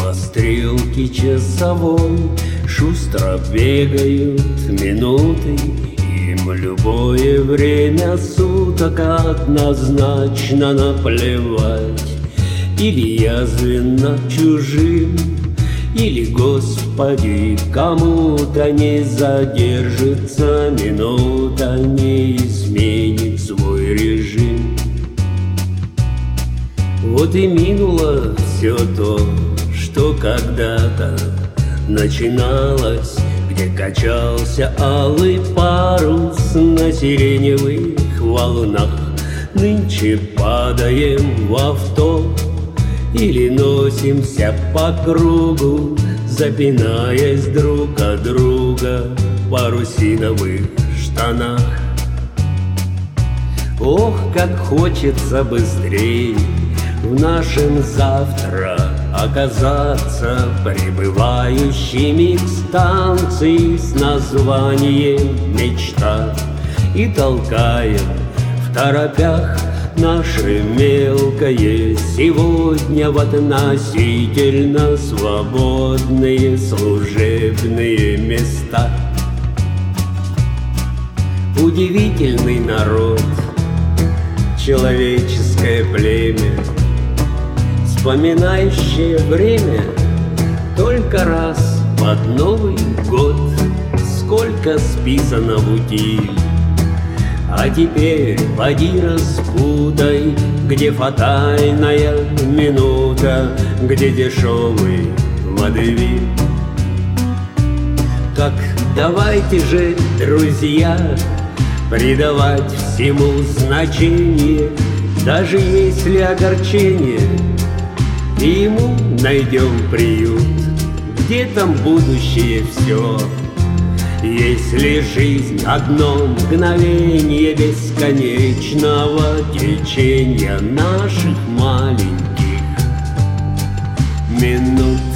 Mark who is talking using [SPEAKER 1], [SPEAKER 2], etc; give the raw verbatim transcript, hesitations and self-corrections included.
[SPEAKER 1] По стрелке часовой шустро бегают минуты, им любое время суток однозначно наплевать. Или язвенно чужим, или, Господи, кому-то не задержится минута, не изменит свой режим. Вот и минуло все то, что когда-то начиналось, где качался алый парус на сиреневых волнах. Нынче падаем в авто или носимся по кругу, запинаясь друг от друга в парусиновых штанах. Ох, как хочется быстрей в нашем завтра оказаться прибывающими к станции с названием «Мечта», и толкаем в торопях наше мелкое сегодня в относительно свободные служебные места. Удивительный народ, человеческое племя, вспоминающее время только раз под Новый год. Сколько списано в утиль. А теперь поди распутай, где фатальная минута, где дешевый водевиль. Так давайте же, друзья, придавать всему значение, даже если огорчение, и ему найдем приют. Где там будущее все, если жизнь одно мгновение бесконечного течения наших маленьких минут?